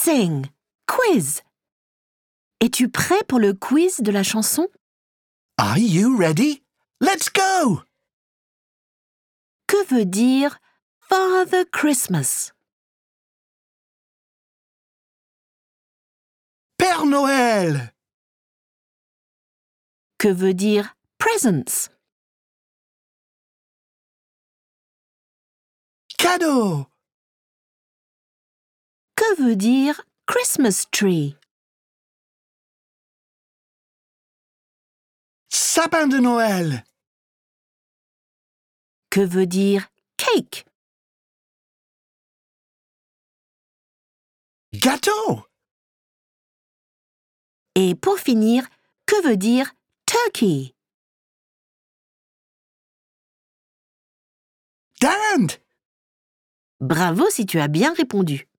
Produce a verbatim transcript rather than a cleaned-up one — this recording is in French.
Sing. Quiz. Es-tu prêt pour le quiz de la chanson? Are you ready? Let's go! Que veut dire Father Christmas? Père Noël! Que veut dire presents? Cadeau! Que veut dire Christmas tree? Sapin de Noël! Que veut dire cake? Gâteau! Et pour finir, que veut dire turkey? Dinde! Bravo si tu as bien répondu.